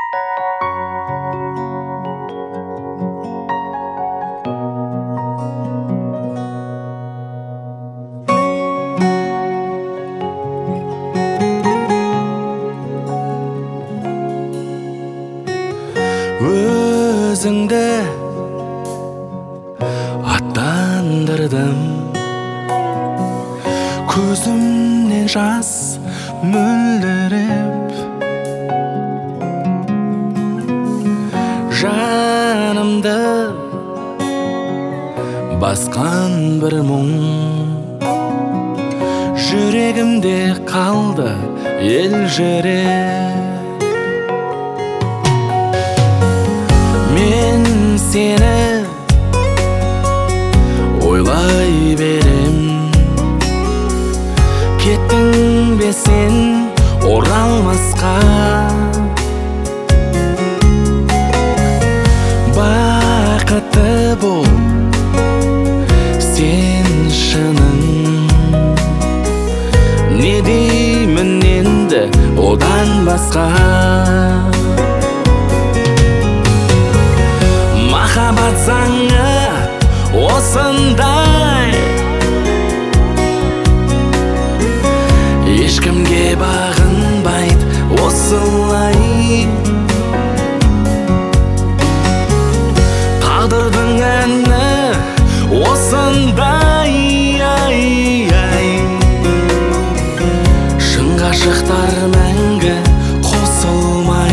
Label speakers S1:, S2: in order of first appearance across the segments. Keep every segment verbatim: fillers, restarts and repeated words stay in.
S1: Өзіңді аттандырдым, көзімнен жас мөлдіреп, жанымды басқан бір мұң, жүрегімде қалды елжіреп. Мен сені ойлай берем, кеттің бе сен оралмасқа. Бақытты бол сен шының, не деймін енді одан басқа. Махаббат заңы осындай, ешкімге бағынбайды осылай. Тағдырдың әні осындай, шын ғашықтар мәңгі қосылмай.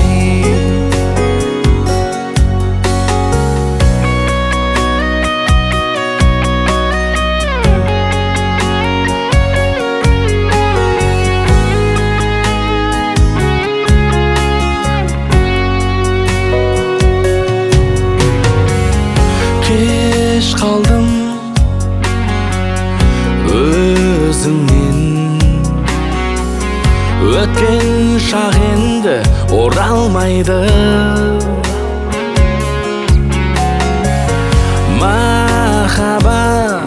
S1: Кеш қалдым өзіңнен, өткен шақ енді оралмайды. Махаббат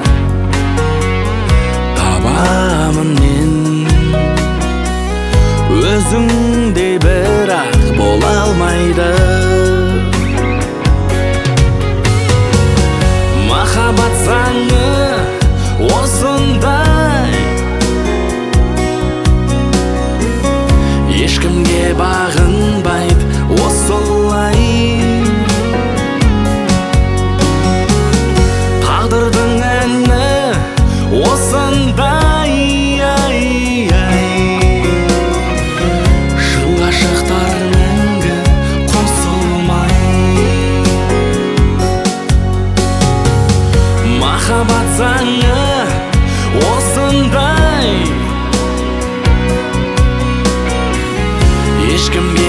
S1: табамын мен, өзіңдей бірақ бола алмайды. Махаббат заңы осындай, ешкімге бағынбайды осылай. Тағдырдың әні осындай, шын ғашықтар мәңгі қосылмай. Махаббат заңы осындай, ешкімге